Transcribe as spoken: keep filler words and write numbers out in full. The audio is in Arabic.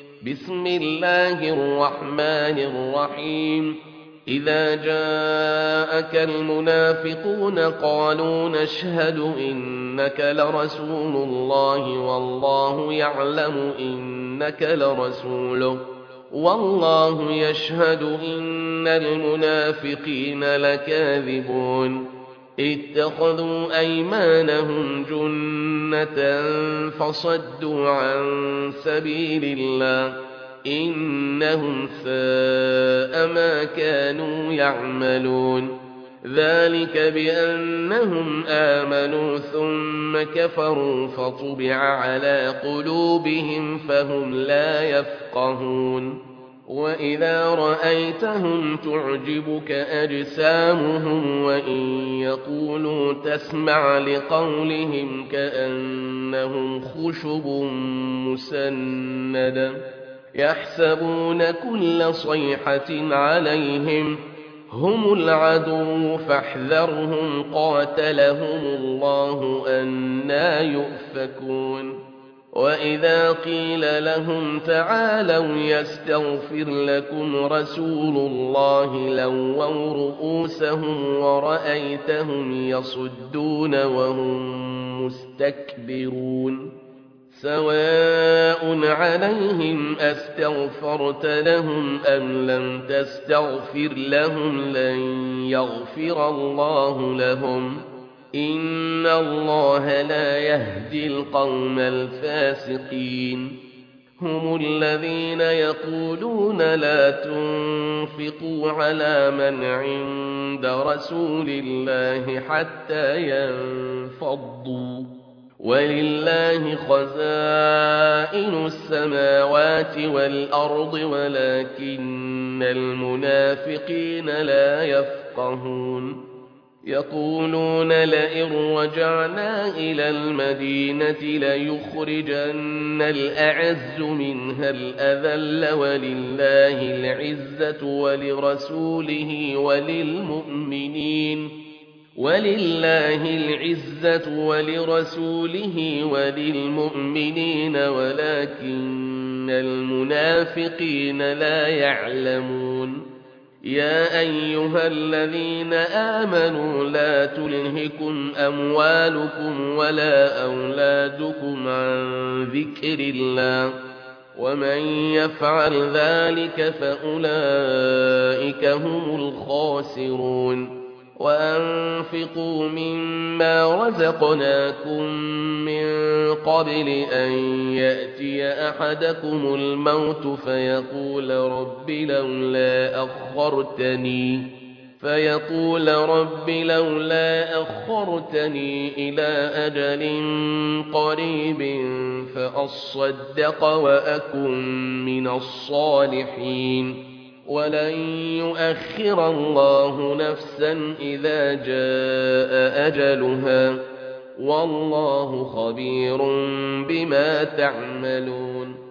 بسم الله الرحمن الرحيم إذا جاءك المنافقون قالوا نشهد إنك لرسول الله والله يعلم إنك لرسوله والله يشهد إن المنافقين لكاذبون اتخذوا أيمانهم جنة فصدوا عن سبيل الله إنهم ساء ما كانوا يعملون ذلك بأنهم آمنوا ثم كفروا فطبع على قلوبهم فهم لا يفقهون وإذا رأيتهم تعجبك أجسامهم وإن يقولوا تسمع لقولهم كأنهم خشب مسندة يحسبون كل صيحة عليهم هم العدو فاحذرهم قاتلهم الله أنى يؤفكون وإذا قيل لهم تعالوا يستغفر لكم رسول الله لووا رؤوسهم ورأيتهم يصدون وهم مستكبرون سواء عليهم أستغفرت لهم أم لم تستغفر لهم لن يغفر الله لهم إن الله لا يهدي القوم الفاسقين هم الذين يقولون لا تنفقوا على من عند رسول الله حتى ينفضوا ولله خزائن السماوات والأرض ولكن المنافقين لا يفقهون يقولون لئن رجعنا إلى المدينة ليخرجن الأعز منها الأذل ولله العزة ولرسوله وللمؤمنين ولله العزة ولرسوله وللمؤمنين ولكن المنافقين لا يعلمون يا أيها الذين آمنوا لا تلهكم أموالكم ولا أولادكم عن ذكر الله ومن يفعل ذلك فأولئك هم الخاسرون وأنفقوا مما رزقناكم من قبل أن يأتي أحدكم الموت فيقول رب لولا أخرتني فيقول رب لولا أخرتني إلى أجل قريب فأصدق وأكن من الصالحين ولن يؤخر الله نفسا إذا جاء أجلها والله خبير بما تعملون